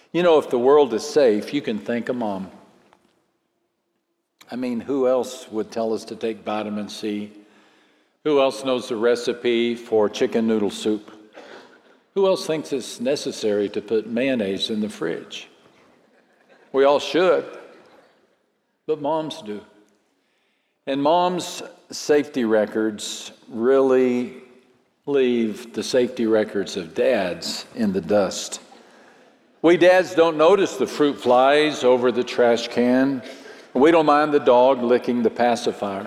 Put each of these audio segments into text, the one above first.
You know, if the world is safe, you can thank a mom. I mean, who else would tell us to take vitamin C? Who else knows the recipe for chicken noodle soup? Who else thinks it's necessary to put mayonnaise in the fridge? We all should, but moms do. And moms' safety records really leave the safety records of dads in the dust. We dads don't notice the fruit flies over the trash can. We don't mind the dog licking the pacifier.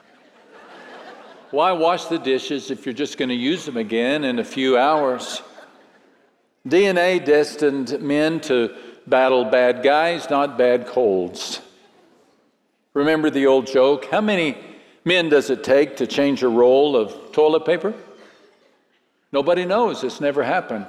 Why wash the dishes if you're just going to use them again in a few hours? DNA destined men to battle bad guys, not bad colds. Remember the old joke, how many men does it take to change a roll of toilet paper? Nobody knows, it's never happened.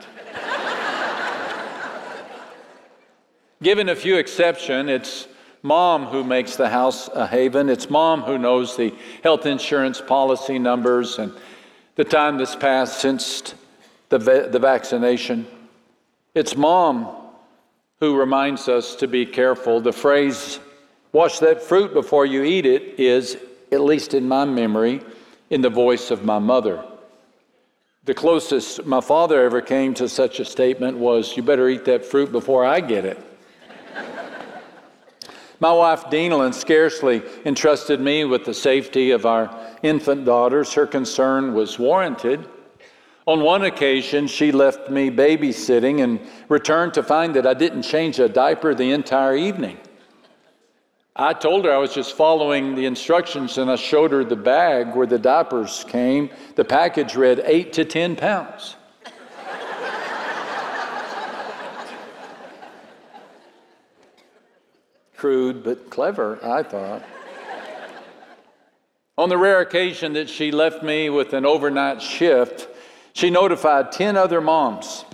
Given a few exceptions, it's mom who makes the house a haven. It's mom who knows the health insurance policy numbers and the time that's passed since the vaccination. It's mom who reminds us to be careful. The phrase, wash that fruit before you eat it, is, at least in my memory, in the voice of my mother. The closest my father ever came to such a statement was, you better eat that fruit before I get it. My wife, Denalyn, scarcely entrusted me with the safety of our infant daughters. Her concern was warranted. On one occasion, she left me babysitting and returned to find that I didn't change a diaper the entire evening. I told her I was just following the instructions, and I showed her the bag where the diapers came. The package read 8 to 10 pounds. Crude but clever, I thought. On the rare occasion that she left me with an overnight shift, she notified 10 other moms.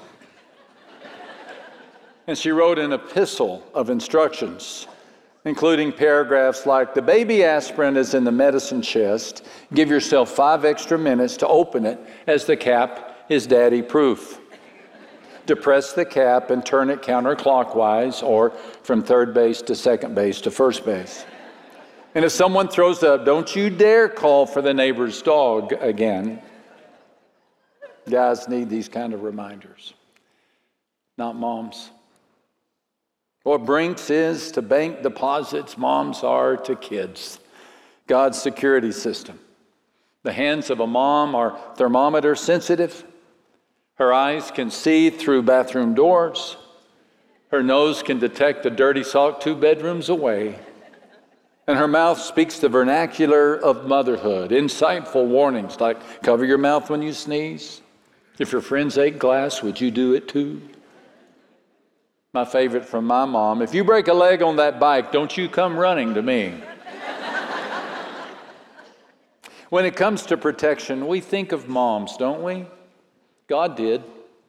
And she wrote an epistle of instructions, including paragraphs like, the baby aspirin is in the medicine chest. Give yourself 5 extra minutes to open it, as the cap is daddy proof. Depress the cap and turn it counterclockwise, or from third base to second base to first base. And if someone throws up, don't you dare call for the neighbor's dog again. Guys need these kind of reminders, not moms. What Brinks is to bank deposits, moms are to kids. God's security system. The hands of a mom are thermometer sensitive. Her eyes can see through bathroom doors. Her nose can detect a dirty sock 2 bedrooms away. And her mouth speaks the vernacular of motherhood. Insightful warnings like, cover your mouth when you sneeze. If your friends ate glass, would you do it too? My favorite from my mom, if you break a leg on that bike, don't you come running to me. When it comes to protection, we think of moms, don't we? God did.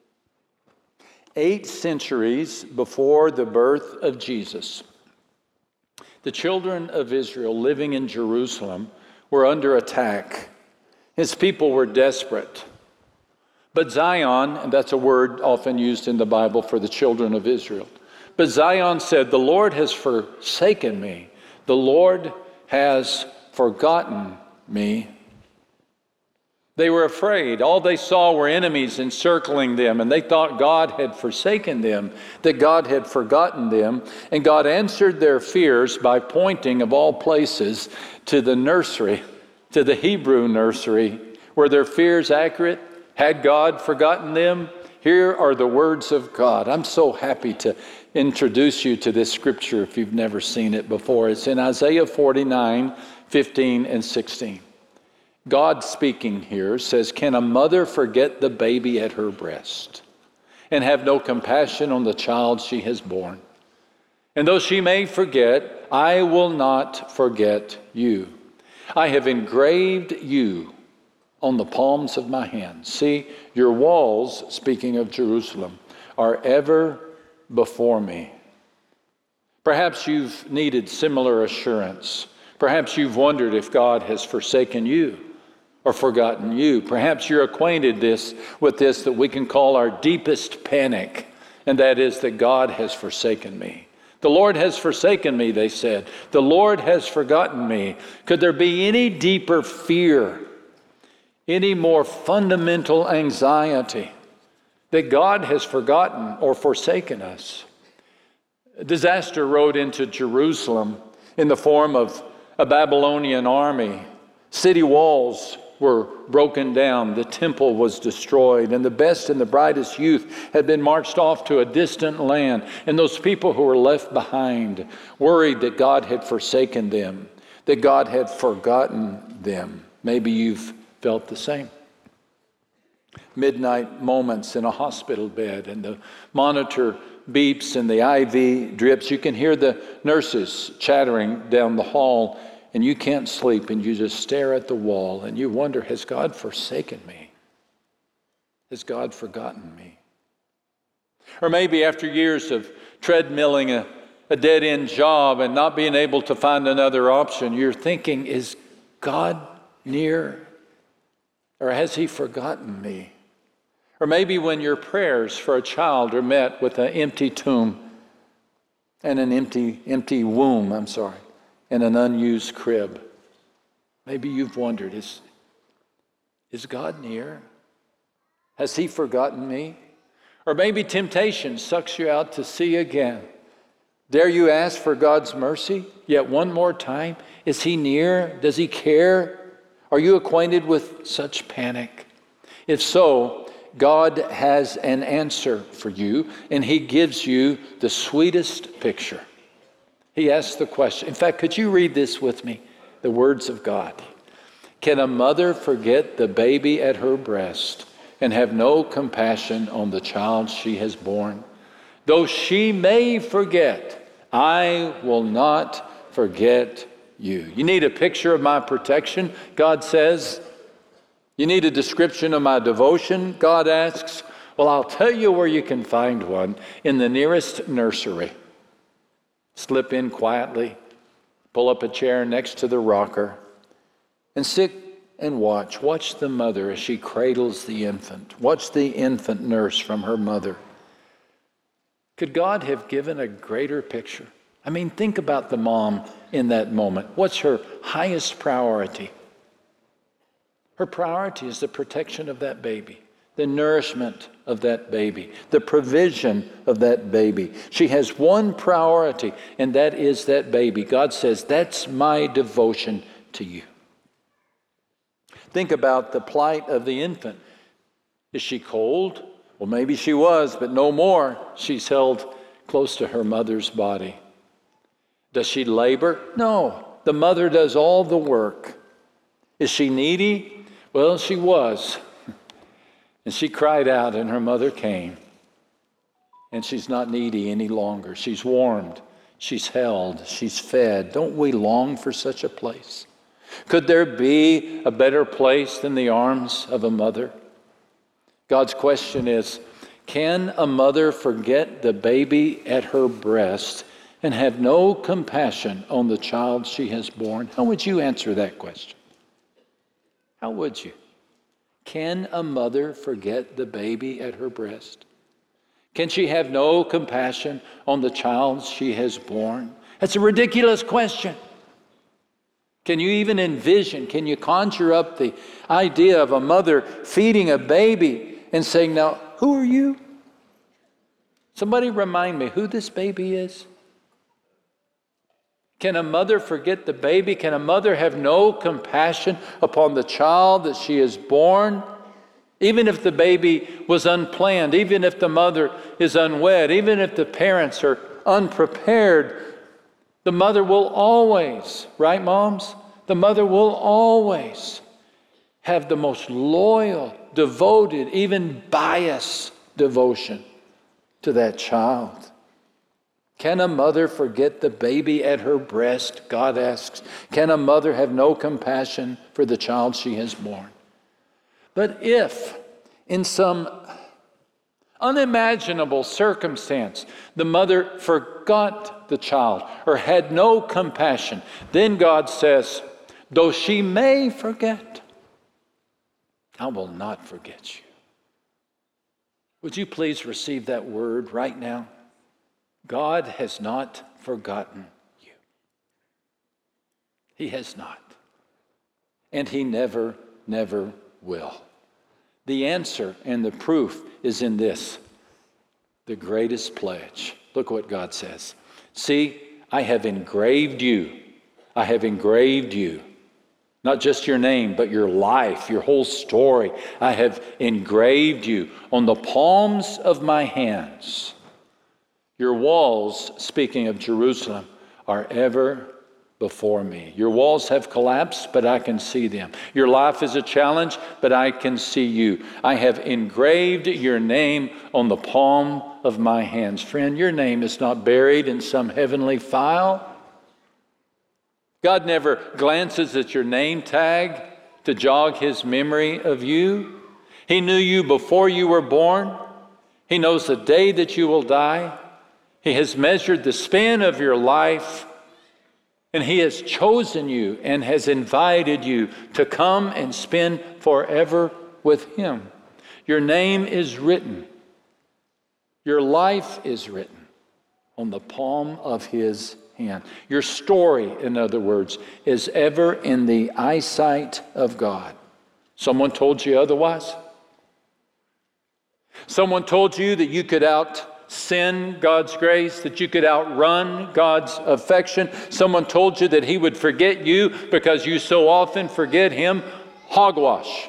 8 centuries before the birth of Jesus, the children of Israel living in Jerusalem were under attack. His people were desperate. But Zion, and that's a word often used in the Bible for the children of Israel, but Zion said, the Lord has forsaken me. The Lord has forgotten me. They were afraid. All they saw were enemies encircling them, and they thought God had forsaken them, that God had forgotten them. And God answered their fears by pointing, of all places, to the nursery, to the Hebrew nursery. Were their fears accurate? Had God forgotten them? Here are the words of God. I'm so happy to introduce you to this scripture if you've never seen it before. It's in Isaiah 49, 15 and 16. God speaking here says, can a mother forget the baby at her breast and have no compassion on the child she has borne? And though she may forget, I will not forget you. I have engraved you on the palms of my hands. See, your walls, speaking of Jerusalem, are ever before me. Perhaps you've needed similar assurance. Perhaps you've wondered if God has forsaken you or forgotten you. Perhaps you're acquainted with this that we can call our deepest panic. and that is that God has forsaken me. The Lord has forsaken me, they said. The Lord has forgotten me. Could there be any deeper fear, any more fundamental anxiety that God has forgotten or forsaken us? Disaster rode into Jerusalem in the form of a Babylonian army. City walls were broken down, the temple was destroyed, and the best and the brightest youth had been marched off to a distant land. And those people who were left behind worried that God had forsaken them, that God had forgotten them. Maybe you've felt the same. Midnight moments in a hospital bed, and the monitor beeps and the IV drips. You can hear the nurses chattering down the hall, and you can't sleep, and you just stare at the wall, and you wonder, has God forsaken me? Has God forgotten me? Or maybe after years of treadmilling a dead-end job and not being able to find another option, you're thinking, is God near? Or has He forgotten me? Or maybe when your prayers for a child are met with an empty tomb and an empty womb, and an unused crib. Maybe you've wondered, is God near? Has He forgotten me? Or maybe temptation sucks you out to sea again. Dare you ask for God's mercy yet one more time? Is He near? Does He care? Are you acquainted with such panic? If so, God has an answer for you, and He gives you the sweetest picture. He asks the question. In fact, could you read this with me? The words of God. Can a mother forget the baby at her breast and have no compassion on the child she has borne? Though she may forget, I will not forget you. You need a picture of my protection, God says. You need a description of my devotion, God asks. Well, I'll tell you where you can find one: in the nearest nursery. Slip in quietly, pull up a chair next to the rocker, and sit and watch. Watch the mother as she cradles the infant. Watch the infant nurse from her mother. Could God have given a greater picture? I mean, think about the mom in that moment. What's her highest priority? Her priority is the protection of that baby, the nourishment of that baby, the provision of that baby. She has one priority, and that is that baby. God says, that's my devotion to you. Think about the plight of the infant. Is she cold? Well, maybe she was, but no more. She's held close to her mother's body. Does she labor? No. The mother does all the work. Is she needy? Well, she was. And she cried out, and her mother came. And she's not needy any longer. She's warmed. She's held. She's fed. Don't we long for such a place? Could there be a better place than the arms of a mother? God's question is, can a mother forget the baby at her breast and have no compassion on the child she has borne? How would you answer that question? How would you? Can a mother forget the baby at her breast? Can she have no compassion on the child she has borne? That's a ridiculous question. Can you even envision, can you conjure up the idea of a mother feeding a baby and saying, now, who are you? Somebody remind me who this baby is. Can a mother forget the baby? Can a mother have no compassion upon the child that she has born? Even if the baby was unplanned, even if the mother is unwed, even if the parents are unprepared, the mother will always, right, moms? The mother will always have the most loyal, devoted, even biased devotion to that child. Can a mother forget the baby at her breast? God asks. Can a mother have no compassion for the child she has born? But if, in some unimaginable circumstance, the mother forgot the child or had no compassion, then God says, though she may forget, I will not forget you. Would you please receive that word right now? God has not forgotten you. He has not. And he never, never will. The answer and the proof is in this, the greatest pledge. Look what God says. See, I have engraved you. I have engraved you. Not just your name, but your life, your whole story. I have engraved you on the palms of my hands. Your walls, speaking of Jerusalem, are ever before me. Your walls have collapsed, but I can see them. Your life is a challenge, but I can see you. I have engraved your name on the palm of my hands. Friend, your name is not buried in some heavenly file. God never glances at your name tag to jog his memory of you. He knew you before you were born. He knows the day that you will die. He has measured the span of your life, and he has chosen you and has invited you to come and spend forever with him. Your name is written. Your life is written on the palm of his hand. Your story, in other words, is ever in the eyesight of God. Someone told you otherwise? Someone told you that you could out-sin God's grace, that you could outrun God's affection. Someone told you that he would forget you because you so often forget him. Hogwash.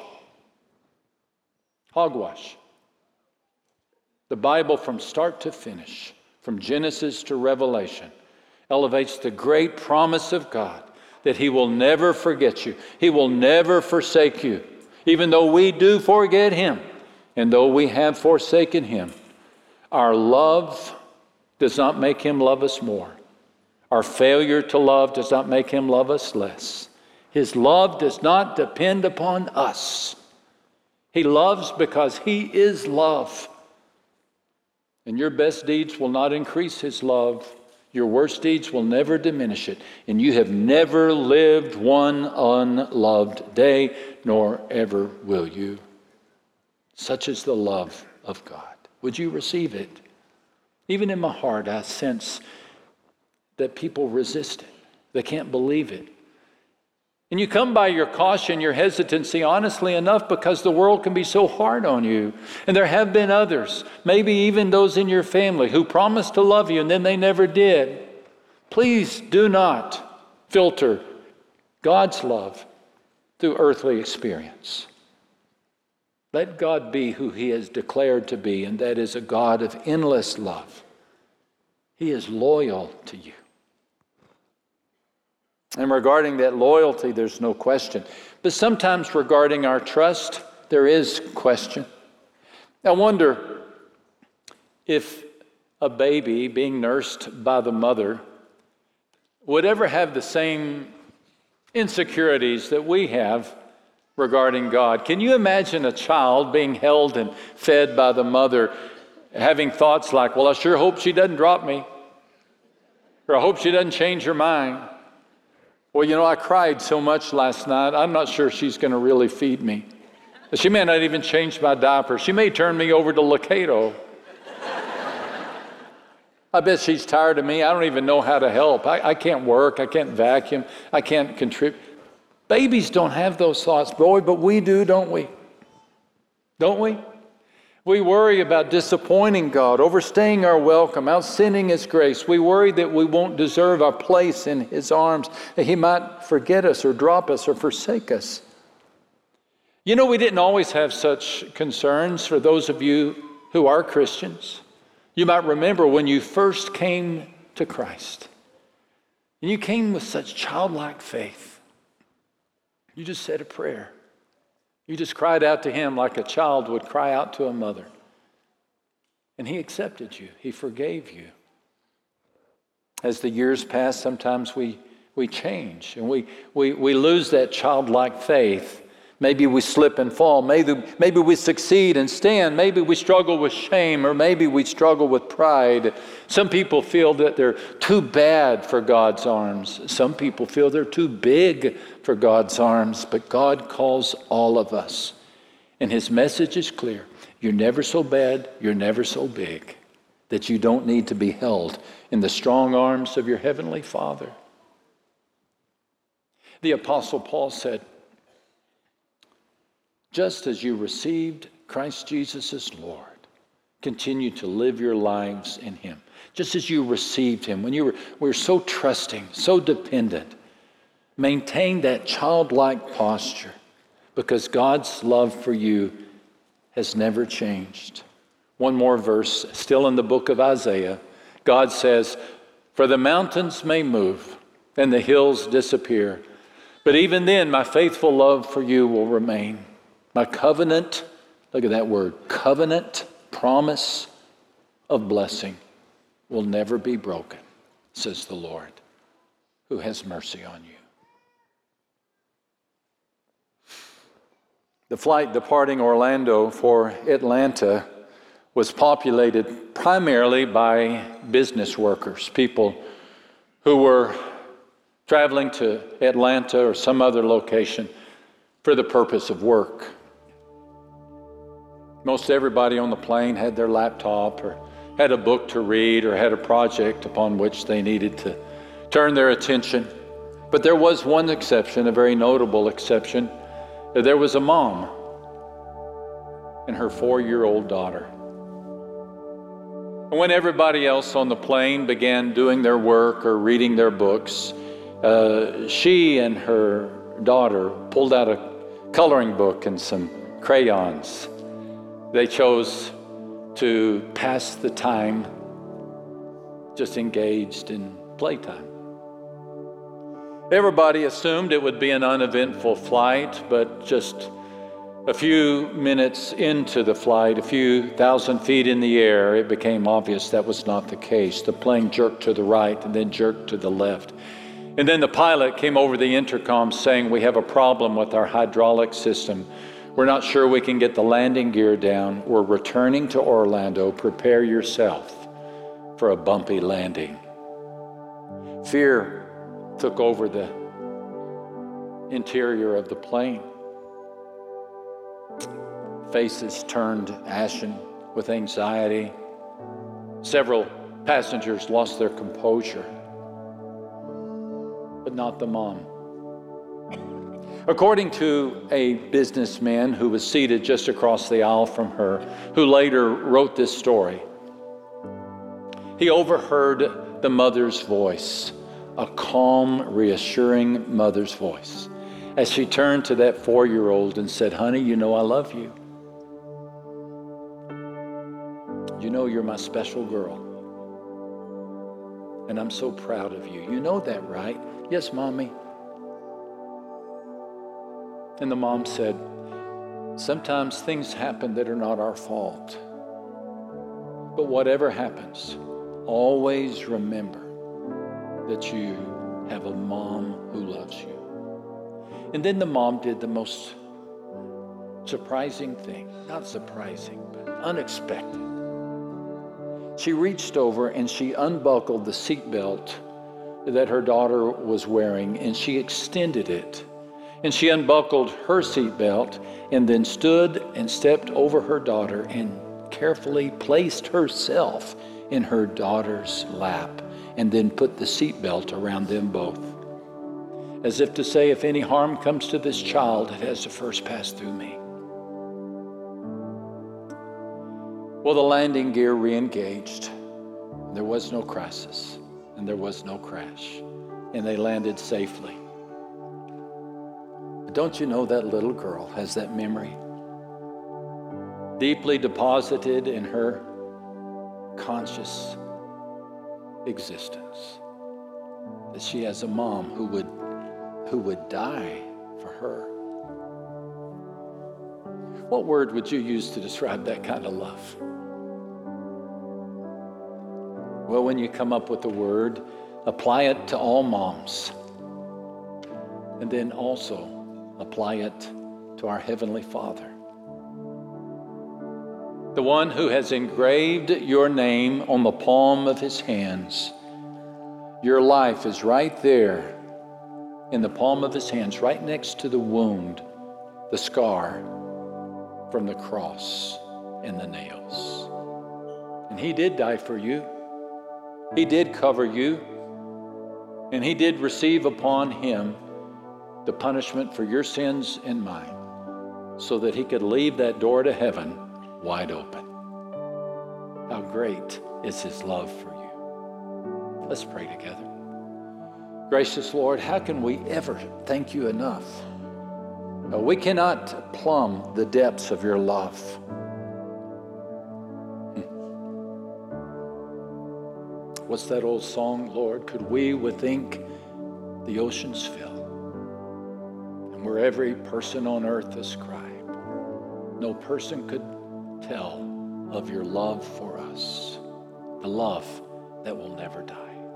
Hogwash. The Bible from start to finish, from Genesis to Revelation, elevates the great promise of God that he will never forget you. He will never forsake you. Even though we do forget him, and though we have forsaken him, our love does not make him love us more. Our failure to love does not make him love us less. His love does not depend upon us. He loves because he is love. And your best deeds will not increase his love. Your worst deeds will never diminish it. And you have never lived one unloved day, nor ever will you. Such is the love of God. Would you receive it? Even in my heart, I sense that people resist it. They can't believe it. And you come by your caution, your hesitancy, honestly enough, because the world can be so hard on you. And there have been others, maybe even those in your family, who promised to love you and then they never did. Please do not filter God's love through earthly experience. Let God be who he has declared to be, and that is a God of endless love. He is loyal to you. And regarding that loyalty, there's no question. But sometimes regarding our trust, there is question. I wonder if a baby being nursed by the mother would ever have the same insecurities that we have regarding God. Can you imagine a child being held and fed by the mother, having thoughts like, well, I sure hope she doesn't drop me, or I hope she doesn't change her mind. Well, you know, I cried so much last night, I'm not sure she's going to really feed me. She may not even change my diaper. She may turn me over to Locato. I bet she's tired of me. I don't even know how to help. I can't work. I can't vacuum. I can't contribute. Babies don't have those thoughts, boy, but we do, don't we? Don't we? We worry about disappointing God, overstaying our welcome, out-sinning his grace. We worry that we won't deserve our place in his arms, that he might forget us or drop us or forsake us. You know, we didn't always have such concerns. For those of you who are Christians, you might remember when you first came to Christ, and you came with such childlike faith. You just said a prayer. You just cried out to him like a child would cry out to a mother. And he accepted you. He forgave you. As the years pass, sometimes we change and we lose that childlike faith. Maybe we slip and fall. Maybe we succeed and stand. Maybe we struggle with shame, or maybe we struggle with pride. Some people feel that they're too bad for God's arms. Some people feel they're too big for God's arms. But God calls all of us. And his message is clear. You're never so bad, you're never so big that you don't need to be held in the strong arms of your Heavenly Father. The Apostle Paul said, just as you received Christ Jesus as Lord, continue to live your lives in Him. Just as you received Him, when you were so trusting, so dependent, maintain that childlike posture because God's love for you has never changed. One more verse, still in the book of Isaiah. God says, for the mountains may move and the hills disappear, but even then my faithful love for you will remain. My covenant, look at that word, covenant promise of blessing will never be broken, says the Lord, who has mercy on you. The flight departing Orlando for Atlanta was populated primarily by business workers, people who were traveling to Atlanta or some other location for the purpose of work. Most everybody on the plane had their laptop or had a book to read or had a project upon which they needed to turn their attention. But there was one exception, a very notable exception. There was a mom and her 4-year-old daughter. And when everybody else on the plane began doing their work or reading their books, she and her daughter pulled out a coloring book and some crayons. They chose to pass the time just engaged in playtime. Everybody assumed it would be an uneventful flight, but just a few minutes into the flight, a few thousand feet in the air, it became obvious that was not the case. The plane jerked to the right and then jerked to the left. And then the pilot came over the intercom saying, we have a problem with our hydraulic system. We're not sure we can get the landing gear down. We're returning to Orlando. Prepare yourself for a bumpy landing. Fear took over the interior of the plane. Faces turned ashen with anxiety. Several passengers lost their composure, but not the mom. According to a businessman who was seated just across the aisle from her, who later wrote this story, he overheard the mother's voice, a calm, reassuring mother's voice, as she turned to that 4-year-old and said, honey, you know I love you. You know you're my special girl. And I'm so proud of you. You know that, right? Yes, Mommy. And the mom said, sometimes things happen that are not our fault. But whatever happens, always remember that you have a mom who loves you. And then the mom did the most surprising thing. Not surprising, but unexpected. She reached over and she unbuckled the seatbelt that her daughter was wearing, and she extended it. And she unbuckled her seatbelt and then stood and stepped over her daughter and carefully placed herself in her daughter's lap and then put the seatbelt around them both. As if to say, if any harm comes to this child, it has to first pass through me. Well, the landing gear re-engaged. There was no crisis and there was no crash. And they landed safely. Don't you know that little girl has that memory deeply deposited in her conscious existence, that she has a mom who would die for her? What word would you use to describe that kind of love? Well, when you come up with a word, apply it to all moms, and then also apply it to our Heavenly Father, the one who has engraved your name on the palm of His hands. Your life is right there in the palm of His hands, right next to the wound, the scar from the cross. and the nails. And he did die for you. He did cover you. And he did receive upon him the punishment for your sins and mine, so that he could leave that door to heaven wide open. How great is his love for you. Let's pray together. Gracious Lord, how can we ever thank you enough? We cannot plumb the depths of your love. What's that old song, Lord? Could we with ink the oceans fill, and were every person on earth a scribe, no person could tell of your love for us, the love that will never die.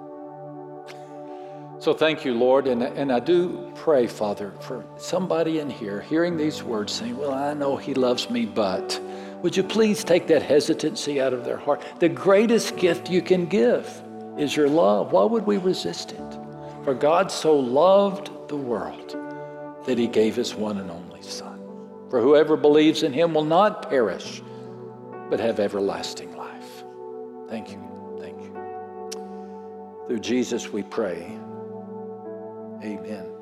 So thank you, Lord, and I do pray, Father, for somebody in here hearing these words saying, well, I know he loves me, but would you please take that hesitancy out of their heart? The greatest gift you can give is your love. Why would we resist it? For God so loved the world that he gave his one and only Son. For whoever believes in him will not perish, but have everlasting life. Thank you. Thank you. Through Jesus we pray. Amen.